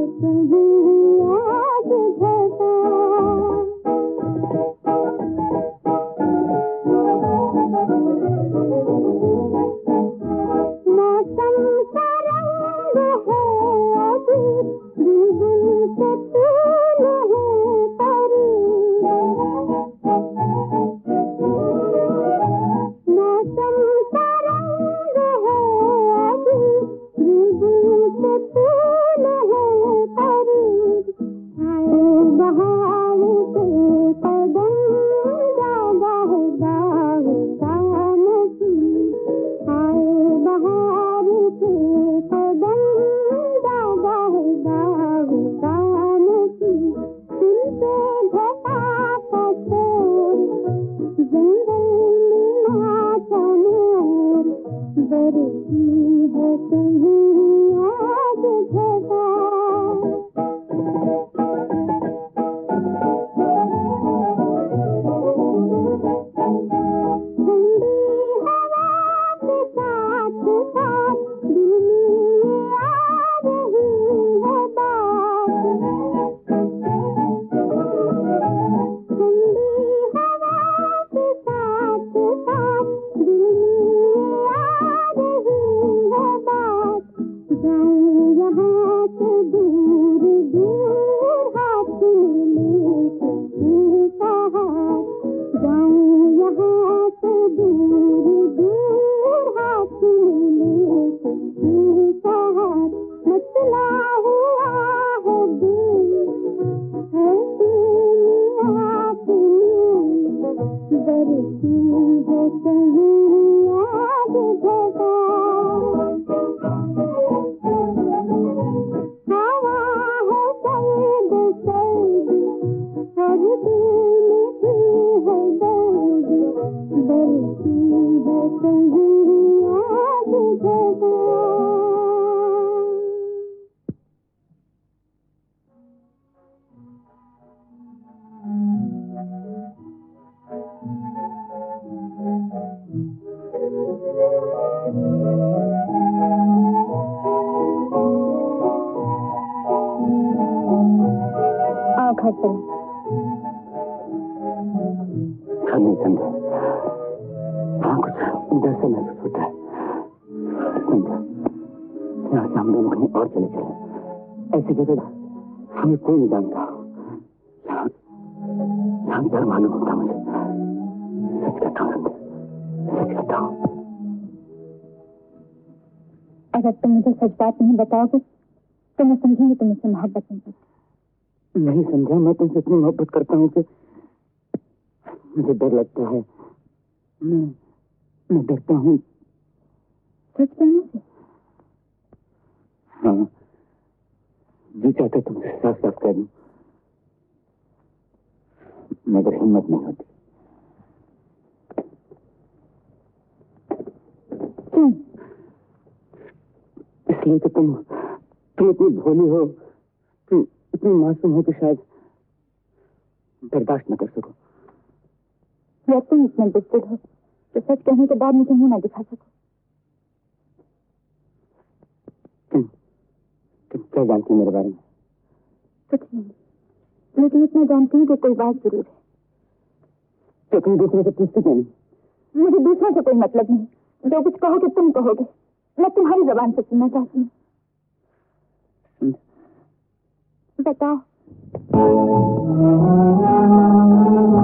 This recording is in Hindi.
अगर तुम मुझे सच बात नहीं बताओगे तो मैं समझूंगी तुम मुझसे मोहब्बत नहीं करती। नहीं समझा, मैं तुमसे इतनी मोहब्बत करता हूँ कि मुझे डर लगता है। मैं डरता हूँ। सच कहने से? हाँ, जी चाहता तुमसे साफ साफ कह दूं, मगर हिम्मत नहीं होती। क्यों? इसलिए कि तुम इतनी भोली हो, तुम इतनी मासूम हो कि शायद बर्दाश्त न कर सको। या तुम इतने बुज़दिल हो तो सच कहने के बाद मुझे मुंह न दिखा सको। तुम क्या जानती हो मेरे बारे में? कुछ नहीं, लेकिन इतना जानती हूँ कि कोई बात जरूर है। तो तुम दूसरे से पूछती क्यों नहीं? मुझे दूसरे से कोई मतलब नहीं। जो कुछ कहोगे तुम कहोगे, मैं तुम्हारी जबान से सुनना चाहती हूँ। बताओ।